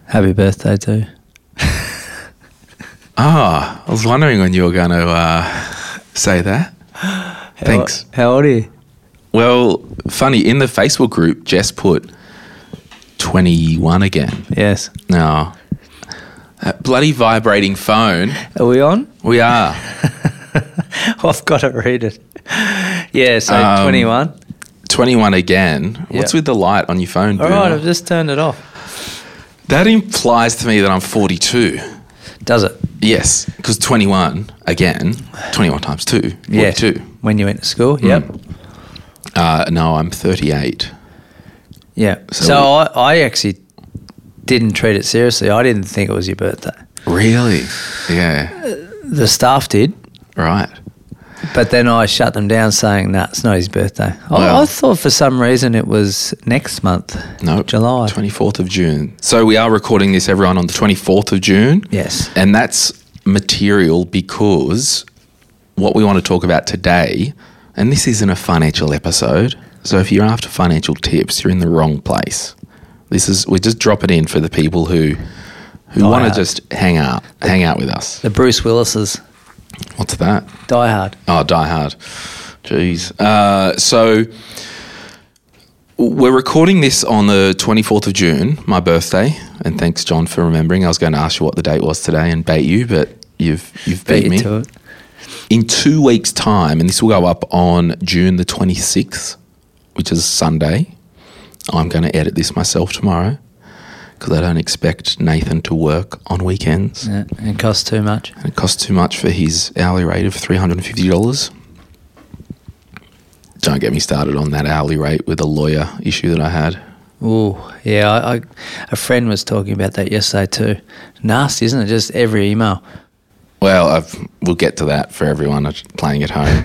Happy birthday too. I was wondering when you were going to say that. Thanks. How old are you? Well, funny, in the Facebook group, Jess put 21 again. Yes. No. That bloody vibrating phone. Are we on? We are. I've got to read it. Yeah, so 21. 21 again. What's with the light on your phone, All Boomer? right, I've just turned it off. That implies to me that I'm 42. Does it? Yes, because 21 again, 21 times 2, 42. Yes. When you went to school, yep. No, I'm 38. Yeah. So I actually didn't treat it seriously. I didn't think it was your birthday. Really? Yeah. The staff did. Right. But then I shut them down saying, no, it's not his birthday. Well, I thought for some reason it was next month. No, July. 24th of June. So we are recording this, everyone, on the 24th of June. Yes. And that's material because what we want to talk about today, and this isn't a financial episode, so if you're after financial tips, you're in the wrong place. We're just dropping in for the people who want to just hang out with us. The Bruce Willises. What's that? Die Hard. Oh, Die Hard. Jeez. So we're recording this on the 24th of June, my birthday, and thanks, John, for remembering. I was going to ask you what the date was today and bait you, but you've beat me. To it. In 2 weeks' time, and this will go up on June the 26th, which is Sunday. I'm going to edit this myself tomorrow because I don't expect Nathan to work on weekends. Yeah, it costs too much. And it costs too much for his hourly rate of $350. Don't get me started on that hourly rate with a lawyer issue that I had. Oh, yeah. A friend was talking about that yesterday too. Nasty, isn't it? Just every email. Well, we'll get to that for everyone playing at home.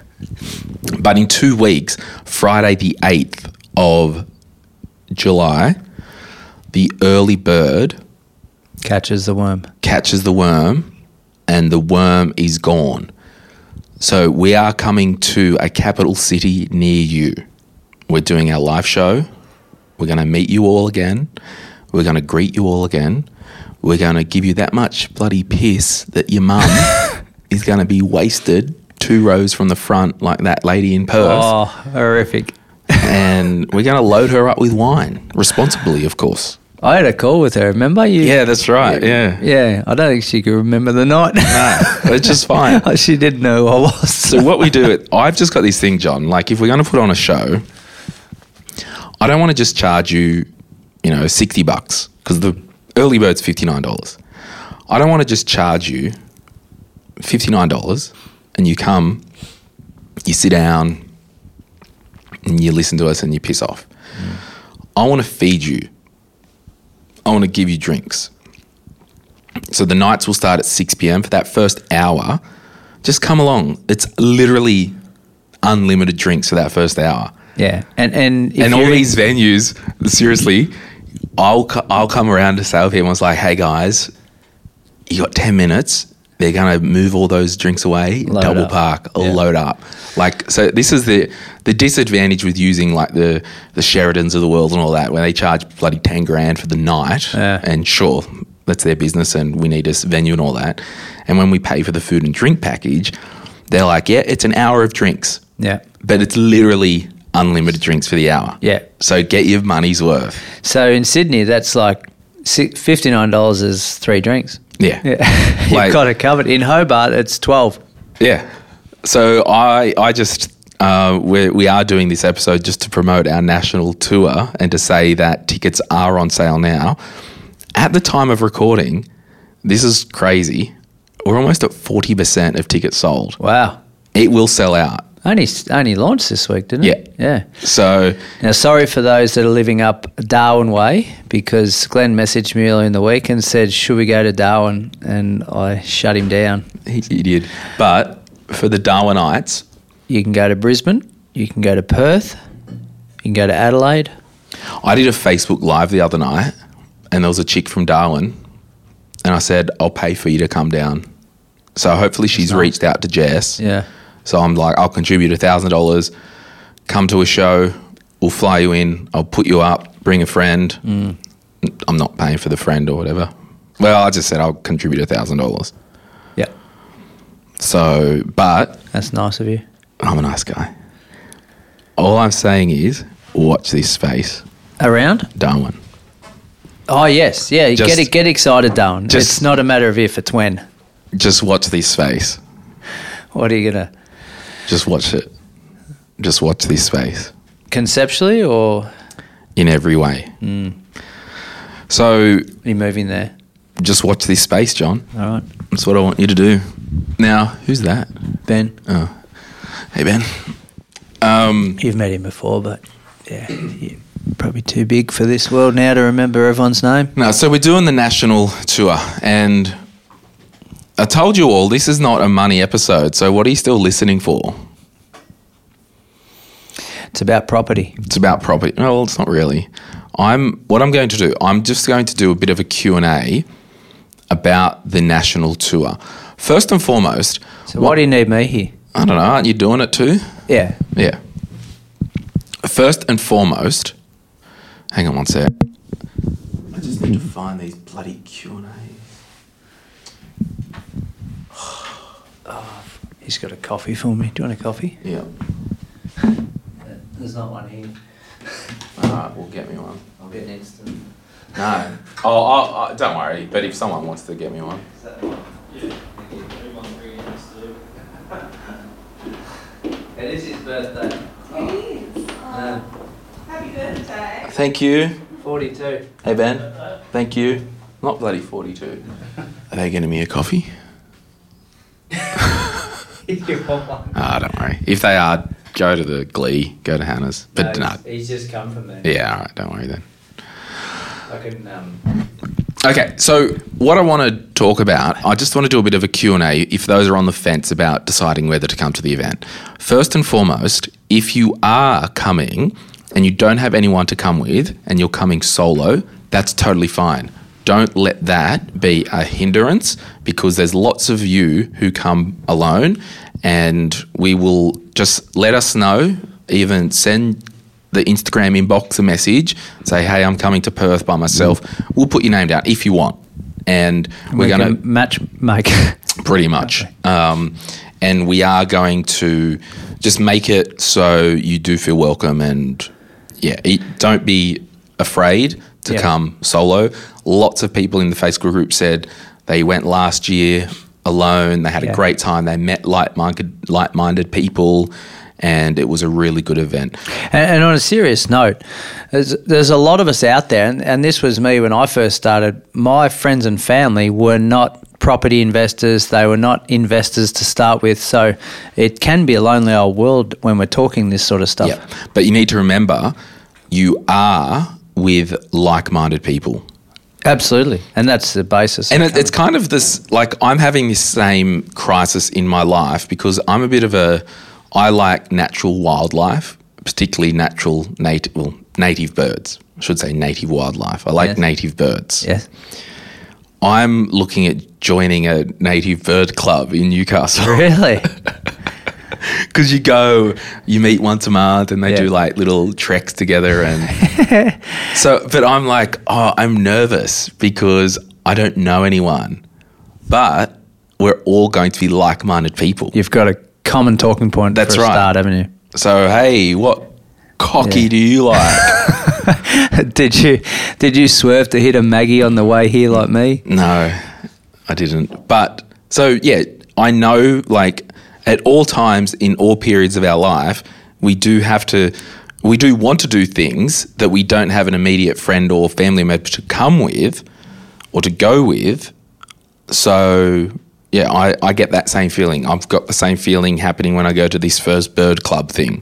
But in 2 weeks, Friday the 8th of July, the early bird Catches the worm. And the worm is gone. So we are coming to a capital city near you. We're doing our live show. We're going to meet you all again. We're going to greet you all again. We're going to give you that much bloody piss that your mum is going to be wasted 2 rows from the front like that lady in Perth. Oh, horrific. And we're going to load her up with wine, responsibly, of course. I had a call with her, remember? Yeah, that's right, yeah. Yeah, I don't think she could remember the night. No, it's just fine. She didn't know who I was. So what we do, I've just got this thing, John, like if we're going to put on a show, I don't want to just charge you, $60 because the early bird's $59. I don't want to just charge you $59 and you come, you sit down and you listen to us and you piss off. I want to feed you. I want to give you drinks. So the nights will start at 6 p.m. For that first hour, just come along. It's literally unlimited drinks for that first hour. Yeah. And all these venues, seriously, I'll come around to say to everyone's like, hey guys, you got 10 minutes. They're going to move all those drinks away, double park, load up. Like, so this is the disadvantage with using like the Sheratons of the world and all that, where they charge bloody 10 grand for the night. Yeah. And sure, that's their business and we need a venue and all that. And when we pay for the food and drink package, they're like, yeah, it's an hour of drinks. Yeah. But it's literally unlimited drinks for the hour. Yeah. So get your money's worth. So in Sydney, that's like $59 is 3 drinks. Yeah. You've got it covered. In Hobart, it's 12. Yeah. So I just, we are doing this episode just to promote our national tour and to say that tickets are on sale now. At the time of recording, this is crazy. We're almost at 40% of tickets sold. Wow. It will sell out. Only launched this week, didn't it? Yeah. So now, sorry for those that are living up Darwin way, because Glenn messaged me earlier in the week and said, should we go to Darwin? And I shut him down. He did. But for the Darwinites, you can go to Brisbane, you can go to Perth, you can go to Adelaide. I did a Facebook Live the other night and there was a chick from Darwin and I said, I'll pay for you to come down. So hopefully she's reached out to Jess. Yeah. So I'm like, I'll contribute $1,000, come to a show, we'll fly you in, I'll put you up, bring a friend, I'm not paying for the friend or whatever. Well, I just said I'll contribute $1,000. Yeah. So, but That's nice of you. I'm a nice guy. All I'm saying is, watch this space, Around? Darwin. Oh, yes. Yeah, Just- get excited, Darwin. just- It's not a matter of if, it's when. Just watch this space. What are you going to... Just watch it. Just watch this space Conceptually, or in every way. are So you moving there? just watch this space, John. All right. That's what I want you to do. Now, who's that? Ben, Oh, hey Ben. you've met him before, but yeah, you're probably too big for this world now to remember everyone's name. No, so we're doing the national tour, and I told you all this is not a money episode. So what are you still listening for? It's about property. It's about property. No, well, it's not really. What I'm going to do, I'm just going to do a bit of a Q&A about the national tour. First and foremost, So why do you need me here? I don't know, aren't you doing it too? Yeah. Yeah. First and foremost, hang on one sec. I just need to find these bloody Q&As. He's got a coffee for me. Do you want a coffee? Yeah. There's not one here. All right, we'll get me one. I'll get next to him. No. Oh, don't worry. But if someone wants to get me one. It is his birthday. It is. Happy birthday. Thank you. 42. Hey, Ben. Thank you. Not bloody 42. Are they getting me a coffee? You want one? Ah, don't worry. If they are, go to the Glee. Go to Hannah's. But no. He's just come from there. Yeah, all right. Don't worry then. I can, Okay, so what I want to talk about, I just want to do a bit of a Q&A if those are on the fence about deciding whether to come to the event. First and foremost, if you are coming and you don't have anyone to come with and you're coming solo, that's totally fine. Don't let that be a hindrance, because there's lots of you who come alone, and we will just let us know, even send the Instagram inbox a message, say, hey, I'm coming to Perth by myself. We'll put your name down if you want. And we're going to match make. pretty much. And we are going to just make it so you do feel welcome, and don't be afraid to come solo. Lots of people in the Facebook group said they went last year alone. They had a great time. They met like-minded people, and it was a really good event. And on a serious note, there's a lot of us out there, and this was me when I first started. My friends and family were not property investors. They were not investors to start with. So it can be a lonely old world when we're talking this sort of stuff. Yeah, but you need to remember you are with like-minded people. Absolutely. And that's the basis. And it's kind of this, like, I'm having this same crisis in my life because I'm a bit of I like natural wildlife, particularly native birds. I should say native wildlife. I like native birds. Yes. I'm looking at joining a native bird club in Newcastle. Really? Because you meet once a month and they do like little treks together. And but I'm like, I'm nervous because I don't know anyone. But we're all going to be like-minded people. You've got a common talking point That's for a right. start, haven't you? So, hey, what cocky do you like? Did you swerve to hit a Maggie on the way here like me? No, I didn't. But so, I know, like, at all times in all periods of our life, we do want to do things that we don't have an immediate friend or family member to come with or to go with. So, I get that same feeling. I've got the same feeling happening when I go to this first bird club thing.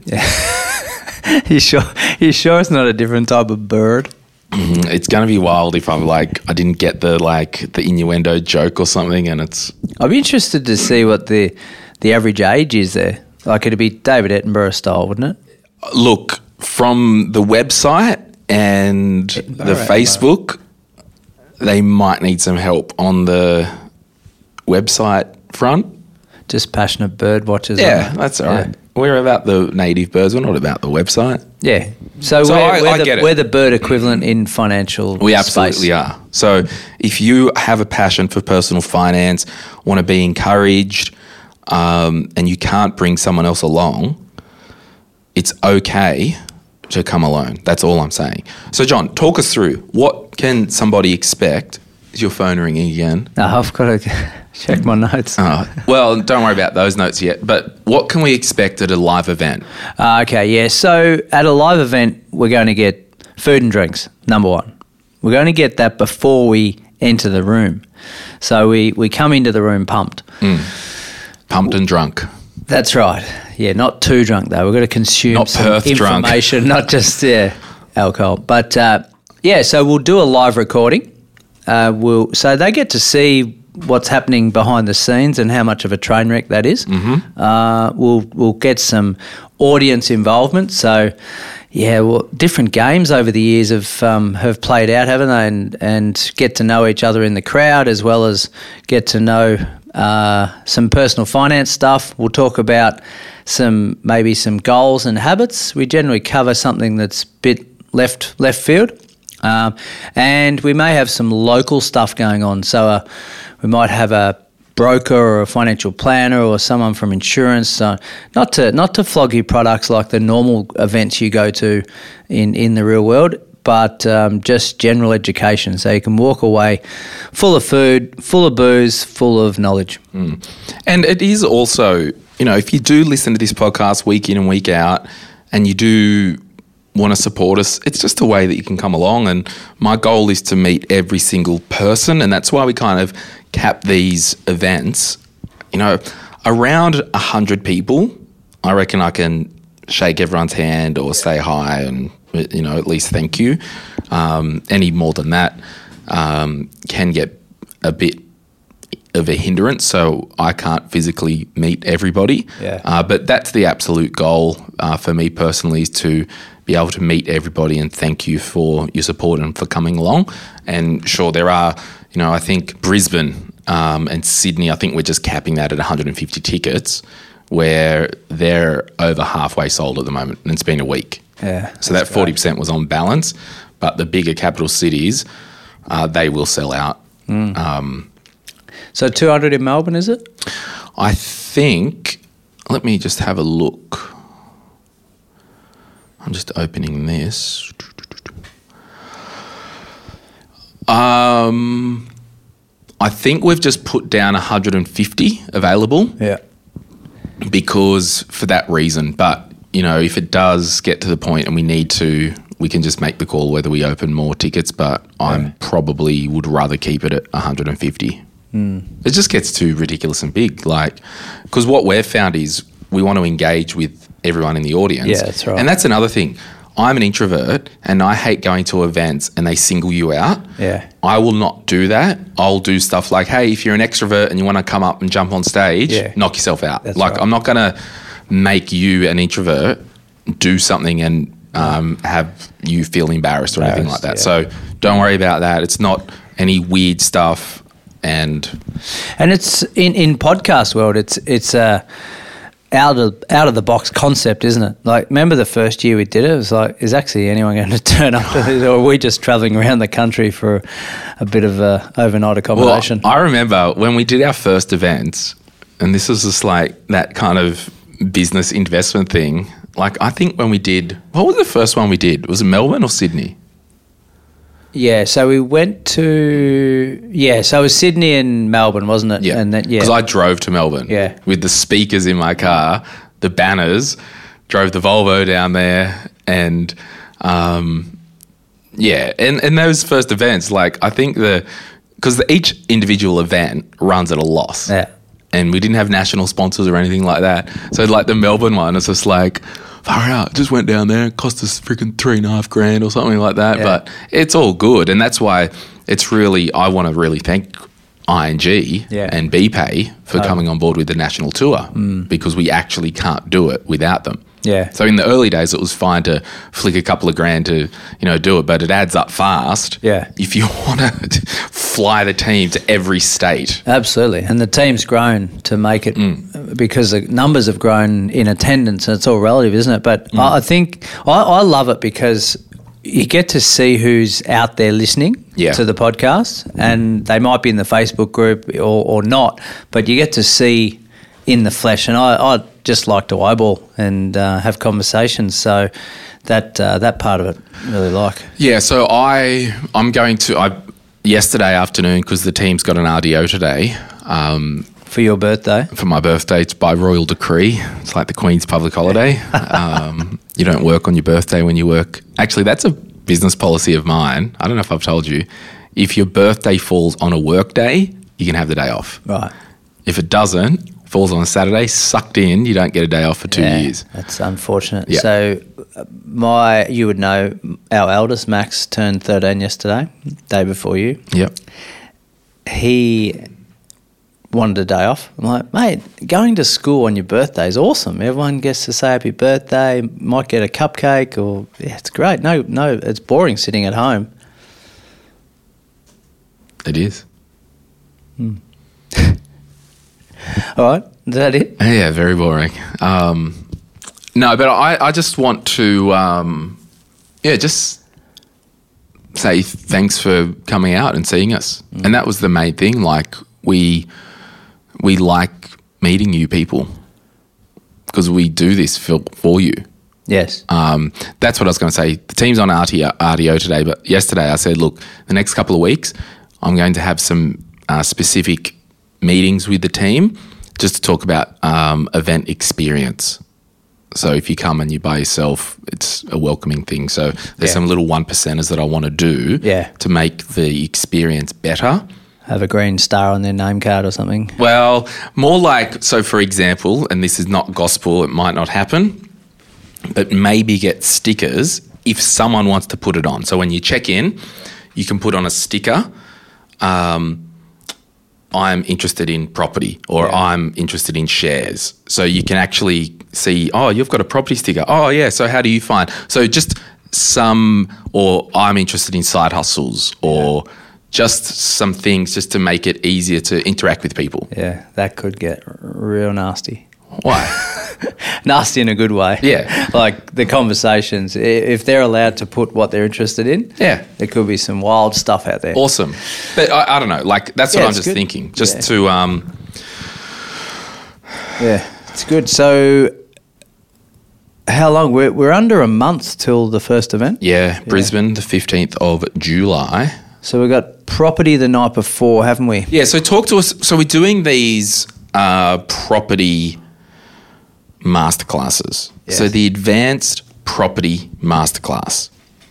You sure it's not a different type of bird? It's going to be wild if I'm like, I didn't get the innuendo joke or something, and it's... I'd be interested to see what the average age is there. Like, it'd be David Attenborough style, wouldn't it? Look, from the website and the Facebook, they might need some help on the website front. Just passionate bird watchers. Yeah, that's all right. We're about the native birds. We're not about the website. Yeah. So, I get it. we're the bird equivalent in financial We absolutely space. are. So if you have a passion for personal finance, want to be encouraged, and you can't bring someone else along, it's okay to come alone. That's all I'm saying. So John, talk us through, what can somebody expect? Is your phone ringing again? No, I've got to check my notes. Well, don't worry about those notes yet. But what can we expect at a live event? Okay, yeah. So at a live event, we're going to get food and drinks, number one. We're going to get that before we enter the room. So we come into the room pumped. Pumped and drunk. That's right. Yeah, not too drunk though. We've got to consume Not some Perth drunk. information, not just alcohol. But so we'll do a live recording. So they get to see what's happening behind the scenes and how much of a train wreck that is. Mm-hmm. We'll get some audience involvement. So different games over the years have played out, haven't they? And get to know each other in the crowd, as well as get to know some personal finance stuff. We'll talk about maybe some goals and habits. We generally cover something that's a bit left field. And we may have some local stuff going on. So we might have a broker or a financial planner or someone from insurance. So not to flog you products like the normal events you go to in the real world, but just general education. So you can walk away full of food, full of booze, full of knowledge. And it is also, if you do listen to this podcast week in and week out, and you do want to support us, it's just a way that you can come along. And my goal is to meet every single person, and that's why we kind of cap these events. Around 100 people, I reckon I can shake everyone's hand or say hi and at least thank you. Any more than that can get a bit of a hindrance, so I can't physically meet everybody. But that's the absolute goal for me personally, is to be able to meet everybody and thank you for your support and for coming along. And sure, there are, I think Brisbane and Sydney, I think we're just capping that at 150 tickets, where they're over halfway sold at the moment, and it's been a week. So that 40% was on balance, but the bigger capital cities, they will sell out. So 200 in Melbourne, is it? I think, let me just have a look. I'm just opening this. I think we've just put down 150 available. Yeah. Because for that reason. But, if it does get to the point and we can just make the call whether we open more tickets, but I probably would rather keep it at 150. It just gets too ridiculous and big. Because what we've found is we want to engage with everyone in the audience. Yeah, that's right. And that's another thing. I'm an introvert and I hate going to events and they single you out. Yeah. I will not do that. I'll do stuff like, hey, if you're an extrovert and you want to come up and jump on stage, knock yourself out. That's right. I'm not going to make you, an introvert, do something and have you feel embarrassed or anything like that. So don't worry about that. It's not any weird stuff. And it's in podcast world, it's out of the box concept, isn't it? Like, remember the first year we did it? It was like, is actually anyone going to turn up to this, or are we just travelling around the country for a bit of overnight accommodation? Well, I remember when we did our first events, and this was just like that kind of business investment thing. Like, I think when we did, what was the first one we did? Was it Melbourne or Sydney? Yeah, so we went to so it was Sydney and Melbourne, wasn't it? Yeah, and then because I drove to Melbourne. Yeah, with the speakers in my car, the banners, drove the Volvo down there, and and those first events, like I think because each individual event runs at a loss. Yeah, and we didn't have national sponsors or anything like that. So like the Melbourne one, it's just like, far out, just went down there, it cost us freaking $3,500 or something like that. Yeah. But it's all good. And that's why I want to really thank ING and BPay for coming on board with the national tour, because we actually can't do it without them. Yeah. So in the early days, it was fine to flick a couple of grand to, do it, but it adds up fast. Yeah. If you want to fly the team to every state. Absolutely. And the team's grown to make it because the numbers have grown in attendance, and it's all relative, isn't it? But I think I love it because you get to see who's out there listening to the podcast, and they might be in the Facebook group or not, but you get to see in the flesh, and I just like to eyeball and have conversations, so that part of it I really like. Yeah, so I'm going to yesterday afternoon, because the team's got an RDO today. For your birthday? For my birthday, it's by royal decree. It's like the Queen's public holiday. You don't work on your birthday when you work. Actually, that's a business policy of mine. I don't know if I've told you. If your birthday falls on a work day, you can have the day off. Right. If it doesn't, falls on a Saturday, sucked in, you don't get a day off for 2 years. That's unfortunate. Yeah. So you would know, our eldest, Max, turned 13 yesterday, day before you. Yep. He wanted a day off. I'm like, mate, going to school on your birthday is awesome. Everyone gets to say happy birthday, might get a cupcake, or it's great. No, it's boring sitting at home. It is. All right, is that it? Yeah, very boring. No, but I just want to, just say thanks for coming out and seeing us. And that was the main thing. Like, we like meeting you people because we do this for you. Yes. That's what I was going to say. The team's on RDO today, but yesterday I said, look, the next couple of weeks I'm going to have some specific meetings with the team just to talk about event experience. So if you come and you by yourself, it's a welcoming thing. So there's some little 1%ers that I want to do to make the experience better. Have a green star on their name card or something. Well, more like, so for example, and this is not gospel, it might not happen, but maybe get stickers if someone wants to put it on. So when you check in, you can put on a sticker, I'm interested in property, or I'm interested in shares. So you can actually see, oh, you've got a property sticker. Oh, yeah, so how do you find? So just or I'm interested in side hustles, or just some things just to make it easier to interact with people. Yeah, that could get real nasty. Why? Nasty in a good way. Yeah. Like the conversations, if they're allowed to put what they're interested in, there could be some wild stuff out there. Awesome. But I don't know, like that's what I'm just thinking. Just to... Yeah, it's good. So how long? We're under a month till the first event? Yeah, Brisbane, the 15th of July. So we've got property the night before, haven't we? Yeah, so talk to us. So we're doing these property masterclasses. Yes. So the advanced property masterclass.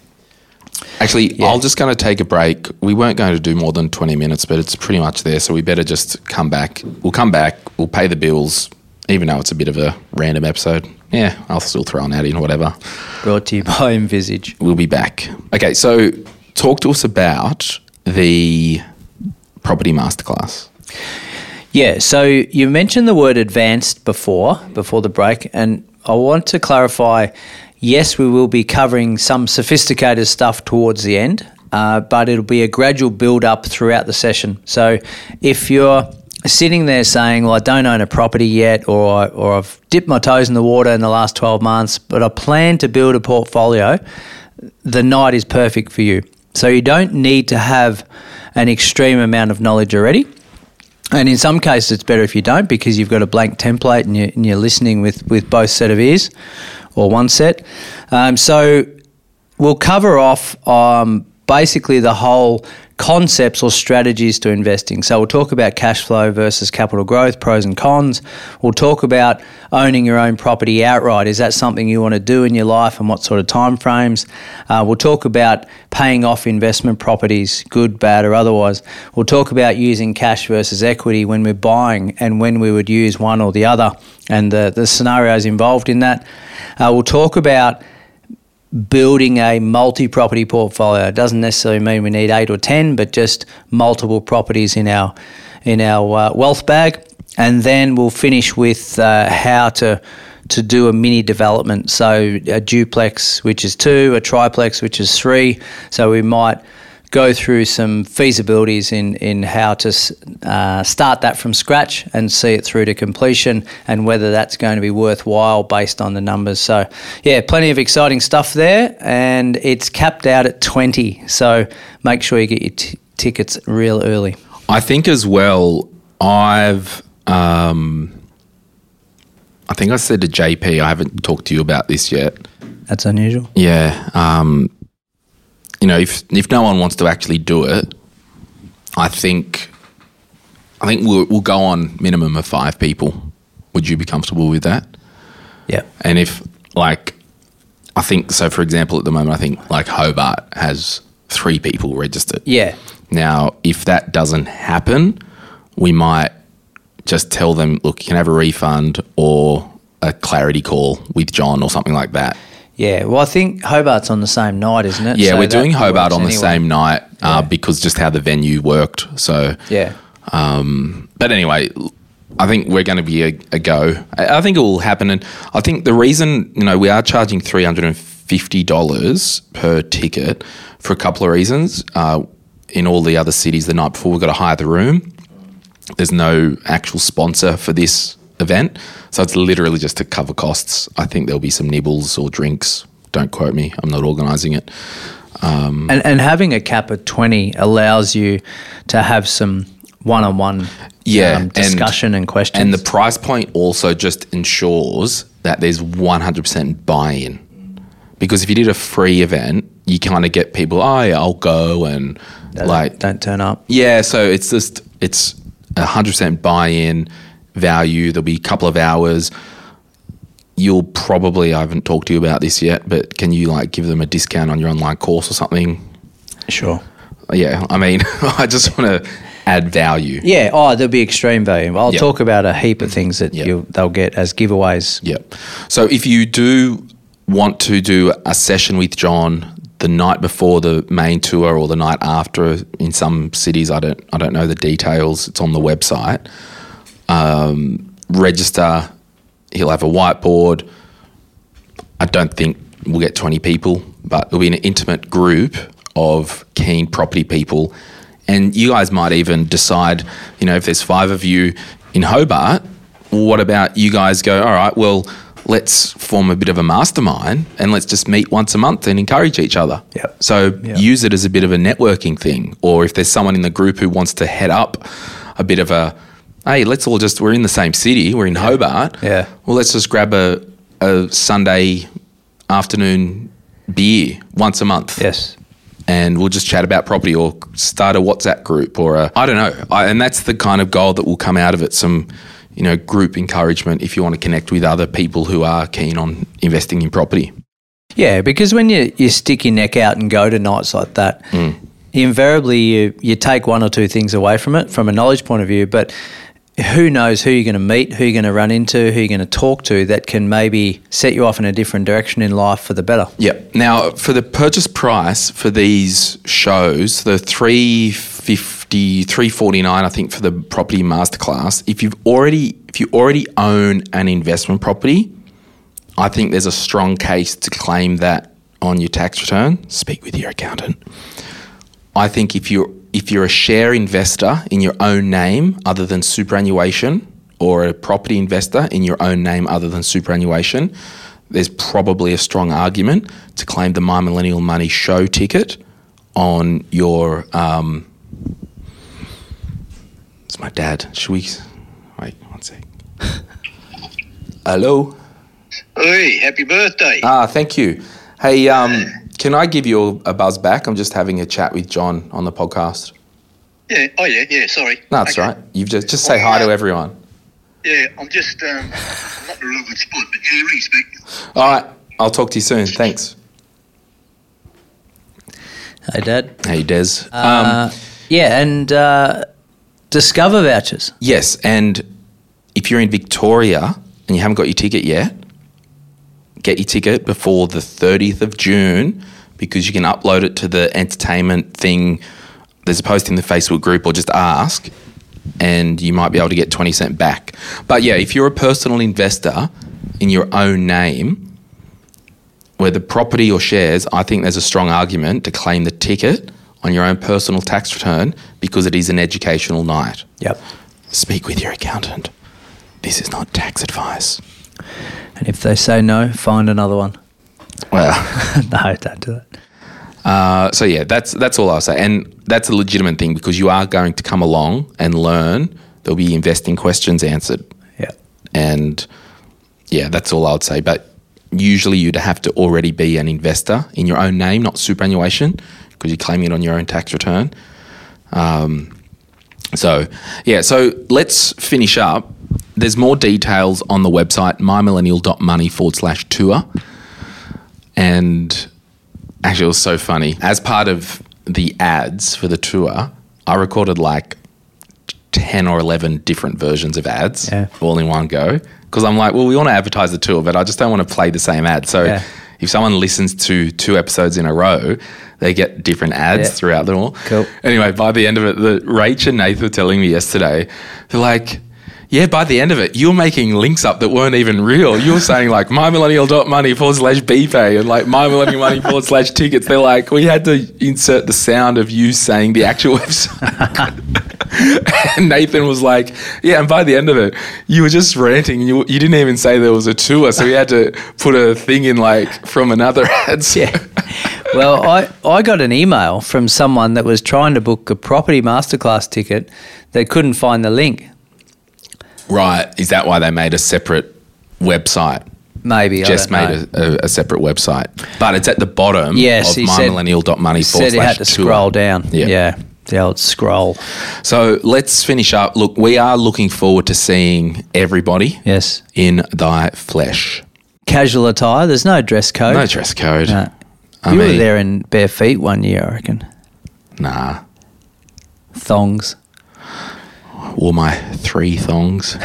Actually, I'm just going to take a break. We weren't going to do more than 20 minutes, but it's pretty much there. So we better just come back. We'll come back. We'll pay the bills, even though it's a bit of a random episode. Yeah, I'll still throw an ad in, whatever. Brought to you by Envisage. We'll be back. Okay, so talk to us about the property masterclass. Yeah, so you mentioned the word advanced before the break, and I want to clarify, yes, we will be covering some sophisticated stuff towards the end, but it'll be a gradual build-up throughout the session. So if you're sitting there saying, well, I don't own a property yet, or I've dipped my toes in the water in the last 12 months, but I plan to build a portfolio, the night is perfect for you. So you don't need to have an extreme amount of knowledge already. And in some cases, it's better if you don't, because you've got a blank template and you're listening with both set of ears, or one set. So we'll cover off basically the whole concepts or strategies to investing. So we'll talk about cash flow versus capital growth, pros and cons. We'll talk about owning your own property outright. Is that something you want to do in your life, and what sort of time frames? We'll talk about paying off investment properties, good, bad or otherwise. We'll talk about using cash versus equity when we're buying, and when we would use one or the other, and the scenarios involved in that. We'll talk about building a multi-property portfolio. It doesn't necessarily mean we need 8 or 10, but just multiple properties in our wealth bag. And then we'll finish with how to do a mini development. So a duplex, which is 2, a triplex, which is 3. So we might go through some feasibilities in how to start that from scratch and see it through to completion, and whether that's going to be worthwhile based on the numbers. So, yeah, plenty of exciting stuff there, and it's capped out at 20. So make sure you get your tickets real early. I think as well, I think I said to JP, I haven't talked to you about this yet. That's unusual. Yeah. If no one wants to actually do it, I think we'll go on minimum of 5 people. Would you be comfortable with that? Yeah. And if I think so, for example, at the moment, I think Hobart has 3 people registered. Yeah. Now, if that doesn't happen, we might just tell them, look, you can have a refund or a clarity call with John or something like that. Yeah, well, I think Hobart's on the same night, isn't it? Yeah, So we're doing that Hobart works on the anyway. same night because just how the venue worked. So, Yeah. but anyway, I think we're going to be a go. I think it will happen. And I think the reason, we are charging $350 per ticket for a couple of reasons. In all the other cities the night before, we've got to hire the room. There's no actual sponsor for this event, so it's literally just to cover costs. I think there'll be some nibbles or drinks. Don't quote me. I'm not organising it. And having a cap of 20 allows you to have some one-on-one discussion and questions. And the price point also just ensures that there's 100% buy-in. Because if you did a free event, you kind of get people, oh, yeah, I'll go, and don't turn up. Yeah, so it's 100% buy-in value. There'll be a couple of hours. You'll probably, I haven't talked to you about this yet, but can you give them a discount on your online course or something? Sure. Yeah, I mean, I just want to add value. Yeah, there'll be extreme value. I'll talk about a heap of things that they'll get as giveaways. Yep. So if you do want to do a session with John the night before the main tour or the night after, in some cities, I don't know the details. It's on the website. Register. He'll have a whiteboard. I don't think we'll get 20 people, but it'll be an intimate group of keen property people. And you guys might even decide, if there's 5 of you in Hobart, what about you guys go, all right, well, let's form a bit of a mastermind and let's just meet once a month and encourage each other. Yep. So use it as a bit of a networking thing. Or if there's someone in the group who wants to head up a bit of a, hey, we're in the same city, we're in Hobart. Yeah. Well, let's just grab a Sunday afternoon beer once a month. Yes. And we'll just chat about property or start a WhatsApp group or I don't know. And that's the kind of goal that will come out of it, some group encouragement if you want to connect with other people who are keen on investing in property. Yeah, because when you stick your neck out and go to nights like that, invariably you take 1 or 2 things away from it from a knowledge point of view, but who knows who you're going to meet, who you're going to run into, who you're going to talk to that can maybe set you off in a different direction in life for the better. Yep. Now, for the purchase price for these shows, the $349, I think, for the property masterclass, if you already own an investment property, I think there's a strong case to claim that on your tax return. Speak with your accountant. I think if you're a share investor in your own name other than superannuation, or a property investor in your own name other than superannuation, there's probably a strong argument to claim the My Millennial Money show ticket on your... it's my dad. Should we... Wait, one sec. Hello? Hey, happy birthday. Thank you. Hey, can I give you a buzz back? I'm just having a chat with John on the podcast. Yeah, sorry. No, that's right. You've just say hi to everyone. Yeah, I'm just, I'm not in a real good spot, but yeah, really speak. All right, I'll talk to you soon. Thanks. Hey, Dad. Hey, Des. And Discover vouchers. Yes, and if you're in Victoria and you haven't got your ticket yet, get your ticket before the 30th of June because you can upload it to the entertainment thing. There's a post in the Facebook group, or just ask, and you might be able to get 20 cents back. But yeah, if you're a personal investor in your own name, whether property or shares, I think there's a strong argument to claim the ticket on your own personal tax return because it is an educational night. Yep. Speak with your accountant. This is not tax advice. And if they say no, find another one. Well, No, don't do that. so yeah, that's all I'll say. And that's a legitimate thing because you are going to come along and learn. There'll be investing questions answered. Yeah. And yeah, that's all I would say. But usually you'd have to already be an investor in your own name, not superannuation, because you're claiming it on your own tax return. So let's finish up. There's more details on the website, mymillennial.money/tour. And actually, it was so funny. As part of the ads for the tour, I recorded like 10 or 11 different versions of ads all in one go. Because I'm like, well, we want to advertise the tour, but I just don't want to play the same ad. So if someone listens to 2 episodes in a row, they get different ads throughout them all. Cool. Anyway, by the end of it, Rach and Nathan were telling me yesterday, they're like, yeah, by the end of it, you're making links up that weren't even real. You're saying like mymillennial.money/BPay and like mymillennialmoney/tickets. They're like, we had to insert the sound of you saying the actual website. And Nathan was like, yeah, and by the end of it, you were just ranting. You didn't even say there was a tour, so we had to put a thing in like from another ad. So. Yeah. Well, I got an email from someone that was trying to book a property masterclass ticket. They couldn't find the link. Right. Is that why they made a separate website? Maybe. Jess made a separate website. But it's at the bottom of mymillennial.money/tour. He said he had to scroll down. Yeah. The old scroll. So let's finish up. Look, we are looking forward to seeing everybody in thy flesh. Casual attire. There's no dress code. No dress code. No. You were there in bare feet one year, I reckon. Nah. Thongs. Wore my 3 thongs.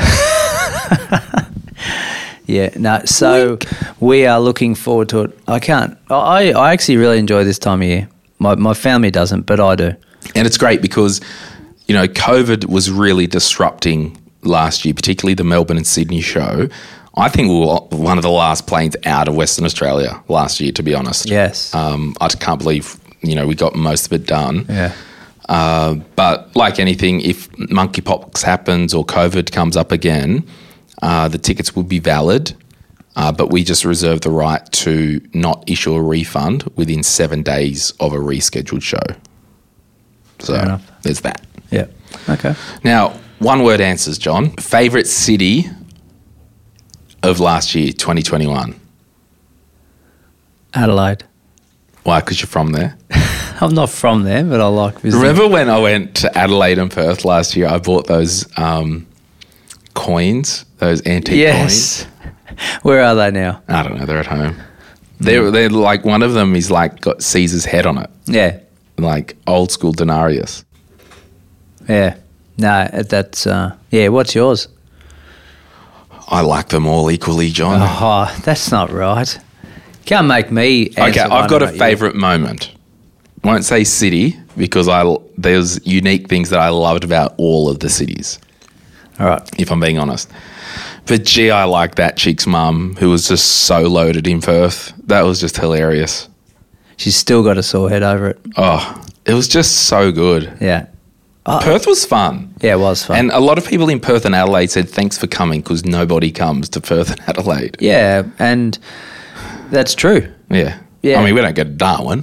Yeah, no. So we are looking forward to it. I actually really enjoy this time of year. My family doesn't, but I do. And it's great because, you know, COVID was really disrupting last year, particularly the Melbourne and Sydney show. I think we were one of the last planes out of Western Australia last year, to be honest. Yes. I can't believe, you know, we got most of it done. Yeah. But like anything, if monkeypox happens or COVID comes up again, the tickets would be valid, but we just reserve the right to not issue a refund within 7 days of a rescheduled show. So there's that. Yeah. Okay. Now, one word answers, John. Favourite city of last year, 2021? Adelaide. Why? Because you're from there? I'm not from there, but I like visiting. Remember when I went to Adelaide and Perth last year, I bought those coins, those antique coins? Where are they now? I don't know. They're at home. They're like, one of them is like got Caesar's head on it. Yeah. Like old school denarius. Yeah. No, that's, what's yours? I like them all equally, John. Oh, that's not right. Can't make me answer. Okay, I've got a favourite moment. I won't say city because there's unique things that I loved about all of the cities. All right. If I'm being honest. But gee, I like that chick's mum who was just so loaded in Perth. That was just hilarious. She's still got a sore head over it. Oh, it was just so good. Yeah. Perth was fun. Yeah, it was fun. And a lot of people in Perth and Adelaide said thanks for coming because nobody comes to Perth and Adelaide. Yeah, and that's true. Yeah. Yeah. I mean, we don't go to Darwin.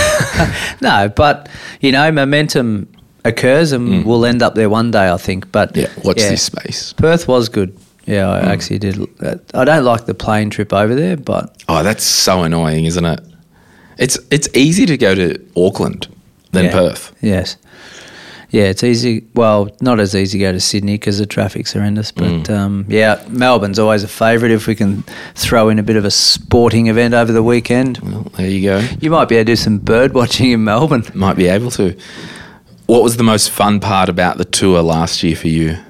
No, but, you know, momentum occurs and we'll end up there one day, I think. But watch this space. Perth was good. Yeah, I actually did. I don't like the plane trip over there, but... Oh, that's so annoying, isn't it? It's easy to go to Auckland than Perth. Yes. Yeah, it's easy. Well, not as easy to go to Sydney because the traffic's horrendous. But, Melbourne's always a favourite if we can throw in a bit of a sporting event over the weekend. Well, there you go. You might be able to do some bird watching in Melbourne. Might be able to. What was the most fun part about the tour last year for you?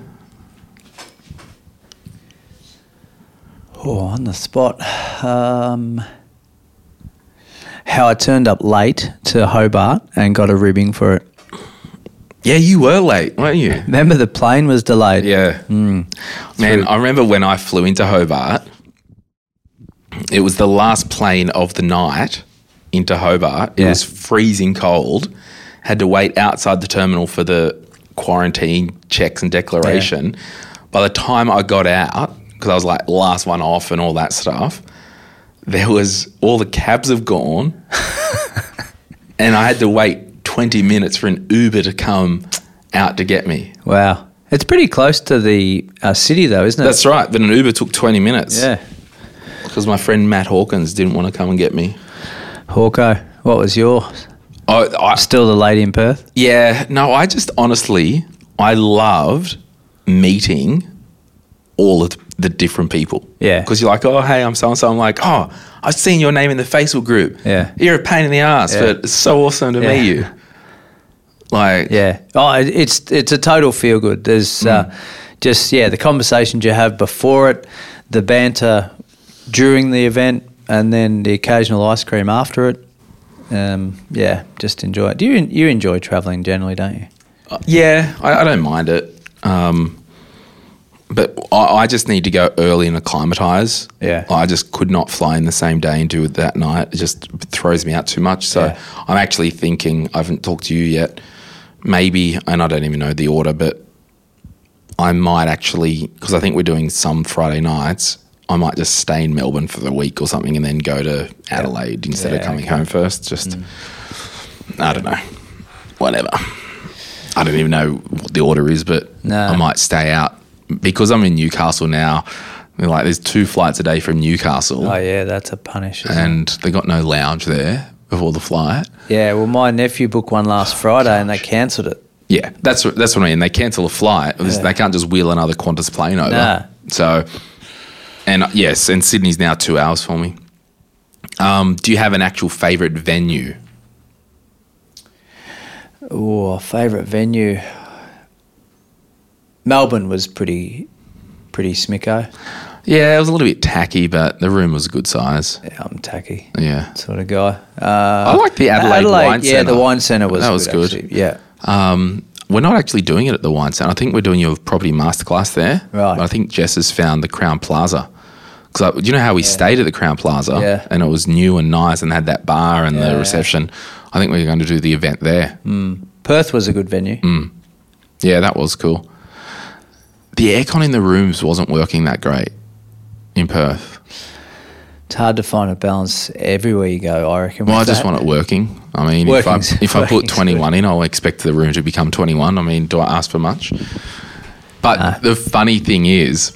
Oh, on the spot. How I turned up late to Hobart and got a ribbing for it. Yeah, you were late, weren't you? Remember the plane was delayed? Yeah. Man, I remember when I flew into Hobart, it was the last plane of the night into Hobart. It was freezing cold had to wait outside the terminal for the quarantine checks and declaration. By the time I got out, because I was like last one off and all that stuff, there was all the cabs have gone and I had to wait 20 minutes for an Uber to come out to get me. Wow. It's pretty close to the city though, isn't it? That's right, but an Uber took 20 minutes. Yeah. Because my friend Matt Hawkins didn't want to come and get me. Hawko, what was yours? I Still the lady in Perth? Yeah, no, I just honestly, I loved meeting all of the different people. Yeah. Because you're like, oh, hey, I'm so-and-so. I'm like, oh, I've seen your name in the Facebook group. Yeah. You're a pain in the ass, Yeah. but it's so awesome to meet you. Like, Yeah. Oh, it's a total feel good. There's just, the conversations you have before it, the banter during the event, and then the occasional ice cream after it. Just enjoy it. Do you enjoy travelling generally, don't you? yeah, I don't mind it. But I just need to go early and acclimatise. Yeah. I just could not fly in the same day and do it that night. It just throws me out too much. So Yeah. I'm actually thinking, I haven't talked to you yet, maybe, and I don't even know the order, but I might actually, because I think we're doing some Friday nights, I might just stay in Melbourne for the week or something and then go to Adelaide instead of coming home first. Just, I don't know, whatever. I don't even know what the order is, but No. I might stay out. Because I'm in Newcastle now, there's 2 flights a day from Newcastle Oh, yeah, that's a punish, isn't it? and they got no lounge there before the flight. Yeah, well, my nephew booked one last Friday and they cancelled it. Yeah, that's what I mean. They cancel a flight. They can't just wheel another Qantas plane over. Nah. So, and yes, and Sydney's now 2 hours for me. Do you have an actual favourite venue? Oh, favourite venue. Melbourne was pretty smicko. Yeah, it was a little bit tacky, but the room was a good size. Yeah, I'm tacky Yeah. sort of guy. I like the Adelaide Wine Yeah, Centre. the wine centre was That was good. actually. Yeah. We're not actually doing it at the Wine Centre. I think we're doing your property masterclass there. Right. But I think Jess has found the Crown Plaza. Because do you know how we stayed at the Crown Plaza? Yeah. And it was new and nice and had that bar and Yeah. the reception. I think we're going to do the event there. Perth was a good venue. Yeah, that was cool. The aircon in the rooms wasn't working that great in Perth. It's hard to find a balance everywhere you go, I reckon. Well, I with just that. want it working. I mean, Working's- if I put working's 21 in, I'll expect the room to become 21. I mean, do I ask for much? But the funny thing is,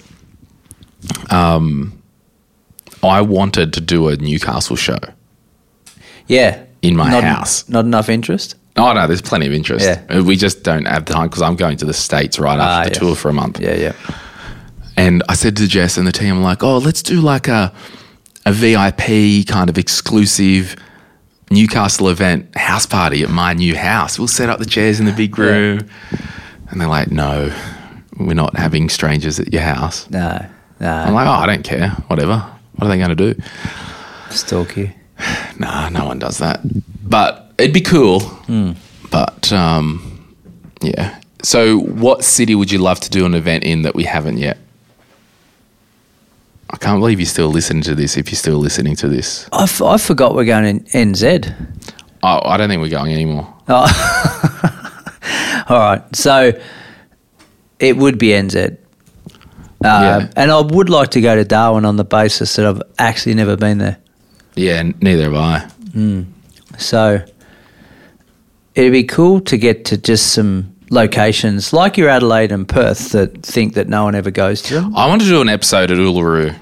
I wanted to do a Newcastle show. Yeah. in my Not- house. Not enough interest? Oh, no, there's plenty of interest. Yeah. We just don't have the time because I'm going to the States right after the yes. tour for a month. Yeah, yeah. And I said to Jess and the team, I'm like, oh, let's do like a VIP kind of exclusive Newcastle event house party at my new house. We'll set up the chairs in the big room. And they're like, no, we're not having strangers at your house. No. I'm like, oh, I don't care. Whatever. What are they going to do? Stalk you. Nah, no one does that. But it'd be cool. But, yeah. So what city would you love to do an event in that we haven't yet? I can't believe you're still listening to this if you're still listening to this. I forgot we're going in NZ. Oh, I don't think we're going anymore. All right. So it would be NZ. Yeah. And I would like to go to Darwin on the basis that I've actually never been there. Yeah, neither have I. So it'd be cool to get to just some locations like your Adelaide and Perth that think that no one ever goes to them. I want to do an episode at Uluru.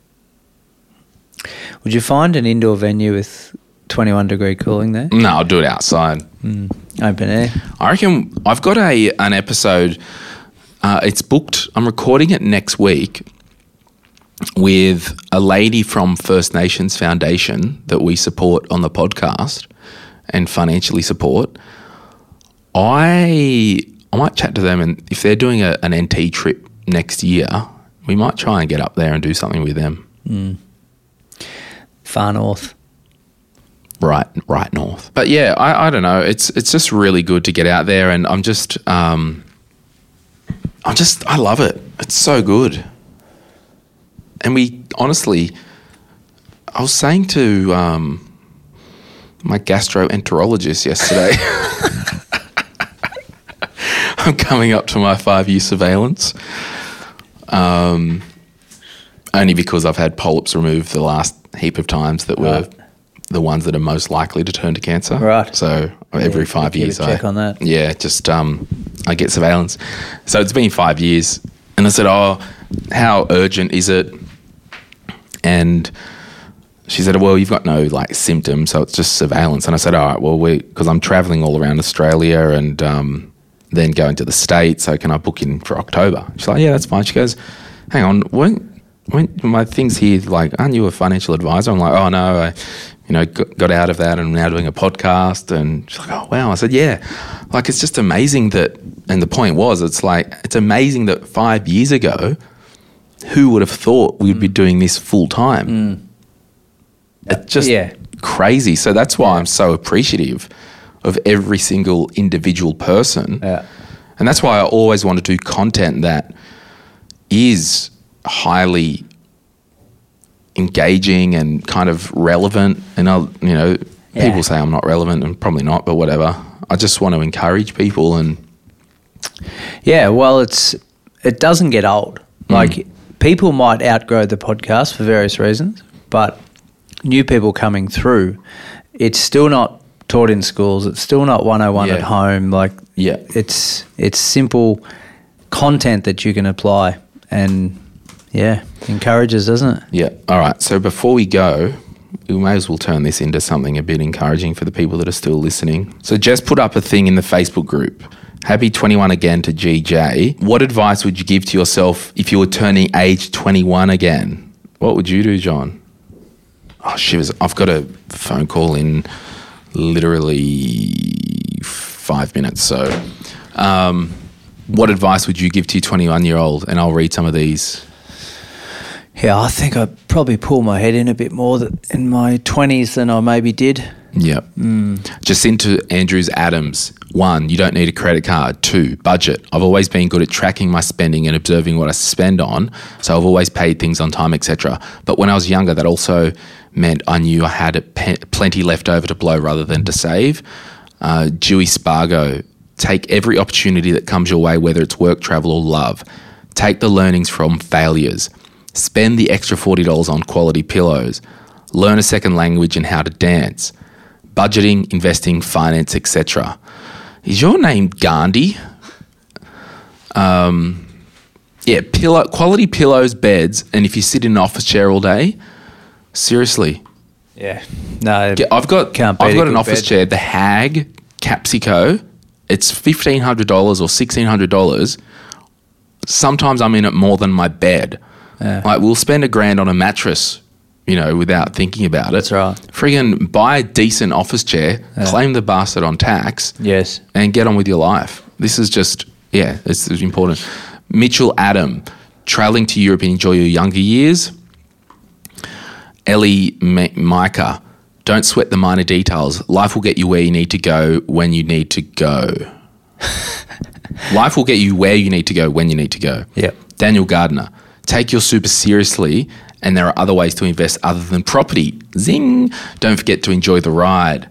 Would you find an indoor venue with 21 degree cooling there? No, I'll do it outside. Open air? I reckon I've got an episode. It's booked. I'm recording it next week with a lady from First Nations Foundation that we support on the podcast and financially support. I might chat to them, and if they're doing an NT trip next year, we might try and get up there and do something with them. Far north. Right north. But yeah, I don't know. It's just really good to get out there, and I love it. It's so good. And we honestly, I was saying to my gastroenterologist yesterday. I'm coming up to my 5-year surveillance. Only because I've had polyps removed the last heap of times that were the ones that are most likely to turn to cancer. Right. So every 5 years, check on that. Yeah, just I get surveillance. So it's been 5 years, and I said, "Oh, how urgent is it?" And she said, "Well, you've got no like symptoms, so it's just surveillance." And I said, "All right, well, because I'm traveling all around Australia and then going to the States, so can I book in for October?" She's like, "Yeah, that's fine." She goes, "Hang on, when my thing's here, like, aren't you a financial advisor?" I'm like, "Oh no, I, got out of that and I'm now doing a podcast." And she's like, "Oh wow." I said, "Yeah, like it's just amazing that." And the point was, it's amazing that 5 years ago, who would have thought we'd be doing this full time? It's just crazy. So that's why I'm so appreciative of every single individual person. Yeah. And that's why I always want to do content that is highly engaging and kind of relevant. And people say I'm not relevant, and probably not, but whatever. I just want to encourage people. And yeah, well, it doesn't get old. Like, people might outgrow the podcast for various reasons, but new people coming through, it's still not taught in schools. It's still not 101 at home. Like, it's simple content that you can apply, and encourages, doesn't it? Yeah. All right. So before we go, we may as well turn this into something a bit encouraging for the people that are still listening. So Jess put up a thing in the Facebook group. Happy 21 again to GJ. What advice would you give to yourself if you were turning age 21 again? What would you do, John? Oh, shivers. I've got a phone call in literally 5 minutes. So what advice would you give to your 21-year-old? And I'll read some of these. Yeah, I think I probably pull my head in a bit more in my 20s than I maybe did. Yep. Jacinta Andrews Adams. 1, you don't need a credit card. 2, budget. I've always been good at tracking my spending and observing what I spend on, so I've always paid things on time, etc. But when I was younger, that also meant I knew I had plenty left over to blow rather than to save. Dewey Spargo. Take every opportunity that comes your way, whether it's work, travel, or love. Take the learnings from failures. Spend the extra $40 on quality pillows. Learn a second language and how to dance. Budgeting, investing, finance, etc. Is your name Gandhi? Quality pillows, beds, and if you sit in an office chair all day, seriously. Yeah. No, I've got an office chair, the Hag Capsico. It's $1,500 or $1,600. Sometimes I'm in it more than my bed. Yeah. Like, we'll spend $1,000 on a mattress, without thinking about it. That's right. Friggin' buy a decent office chair, claim the bastard on tax. Yes. And get on with your life. This is just, this is important. Mitchell Adam, traveling to Europe and enjoy your younger years. Ellie Micah, don't sweat the minor details. Life will get you where you need to go when you need to go. Life will get you where you need to go when you need to go. Yeah. Daniel Gardner, take your super seriously, and there are other ways to invest other than property. Zing! Don't forget to enjoy the ride.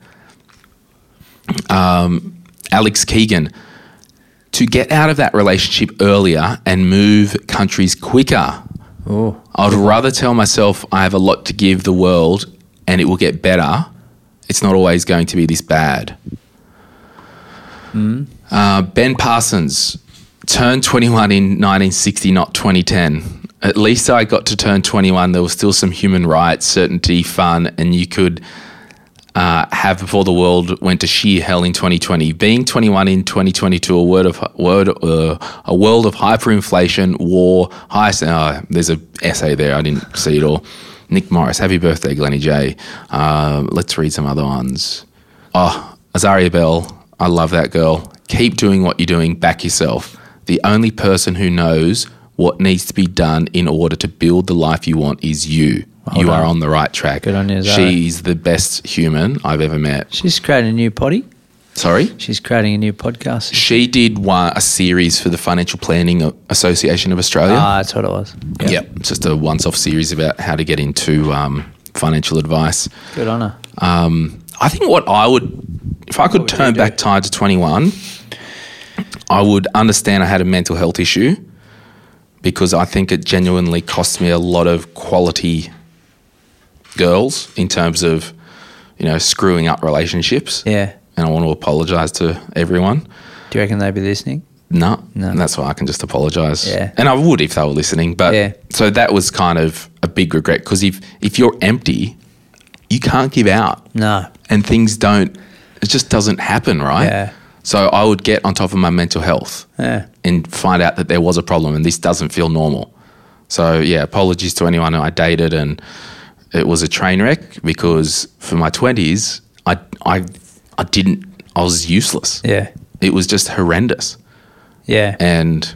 Alex Keegan, to get out of that relationship earlier and move countries quicker. Oh. I'd rather tell myself I have a lot to give the world and it will get better. It's not always going to be this bad. Ben Parsons, turned 21 in 1960, not 2010. At least I got to turn 21. There was still some human rights, certainty, fun, and you could have before the world went to sheer hell in 2020. Being 21 in 2022, a world of hyperinflation, war, highest. There's an essay there. I didn't see it all. Nick Morris, happy birthday, Glennie J. Let's read some other ones. Azaria Bell, I love that girl. Keep doing what you're doing. Back yourself. The only person who knows what needs to be done in order to build the life you want is you. You are on the right track. Good on you, Zara. She's the best human I've ever met. She's creating a new potty. Sorry? She's creating a new podcast. She did a series for the Financial Planning Association of Australia. That's what it was. Yep. It's just a once-off series about how to get into financial advice. Good on her. I think if I could turn back time to 21, I would understand I had a mental health issue, because I think it genuinely cost me a lot of quality girls in terms of, screwing up relationships. Yeah. And I want to apologise to everyone. Do you reckon they'd be listening? No. And that's why I can just apologise. Yeah. And I would if they were listening. But Yeah. So that was kind of a big regret, because if you're empty, you can't give out. No. And it just doesn't happen, right? Yeah. So I would get on top of my mental health and find out that there was a problem and this doesn't feel normal. So, yeah, apologies to anyone who I dated, and it was a train wreck, because for my 20s, I was useless. Yeah. It was just horrendous. Yeah. And,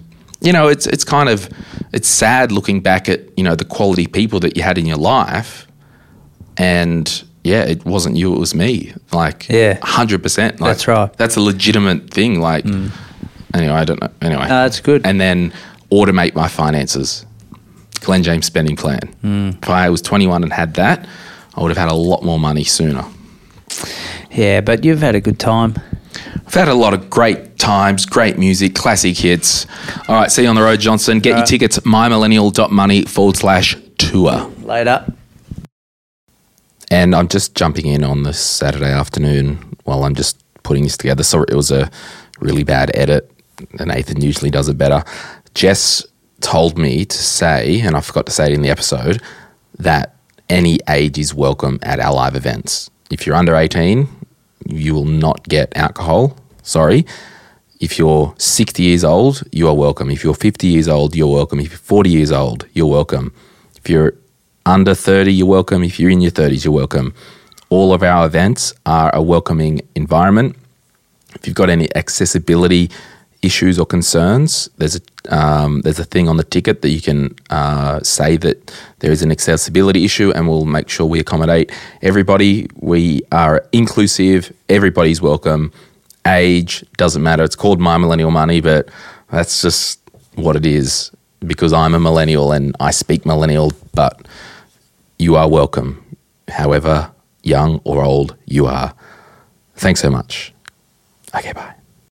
it's sad looking back at, the quality people that you had in your life, and yeah, it wasn't you, it was me. 100%. That's right. That's a legitimate thing. Anyway, I don't know. Anyway. No, that's good. And then automate my finances. Glen James spending plan. If I was 21 and had that, I would have had a lot more money sooner. Yeah, but you've had a good time. I've had a lot of great times, great music, classic hits. All right, see you on the road, Johnson. Get your tickets at mymillennial.money/tour. Later. And I'm just jumping in on this Saturday afternoon while I'm just putting this together. Sorry, it was a really bad edit, and Nathan usually does it better. Jess told me to say, and I forgot to say it in the episode, that any age is welcome at our live events. If you're under 18, you will not get alcohol. Sorry. If you're 60 years old, you are welcome. If you're 50 years old, you're welcome. If you're 40 years old, you're welcome. If you're under 30, you're welcome. If you're in your 30s, you're welcome. All of our events are a welcoming environment. If you've got any accessibility issues or concerns, there's a thing on the ticket that you can say that there is an accessibility issue, and we'll make sure we accommodate everybody. We are inclusive. Everybody's welcome. Age doesn't matter. It's called My Millennial Money, but that's just what it is, because I'm a millennial and I speak millennial, but you are welcome, however young or old you are. Thanks so much. Okay, bye.